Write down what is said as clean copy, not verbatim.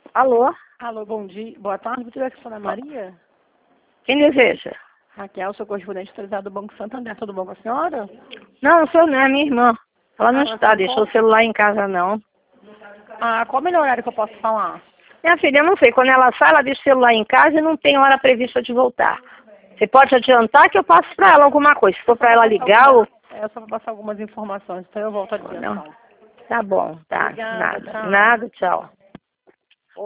Alô? Alô, bom dia. Boa tarde. Vou tiver com a Ana Maria? Quem deseja? Raquel, sou correspondente autorizado do Banco Santander. Tudo bom com a senhora? Não, sou não, é minha irmã. Ela não Ela está, se deixou o encontra? celular em casa não. Qual o melhor horário que eu posso falar? Minha filha, eu não sei, quando ela sai, ela deixa o celular em casa e não tem hora prevista de voltar. Você pode adiantar que eu passo para ela alguma coisa. Se for para ela ligar ou... É só para passar algumas informações, então eu volto a Não. adiantar. Tá bom, tá. Obrigada, Nada. tchau. Nada, tchau.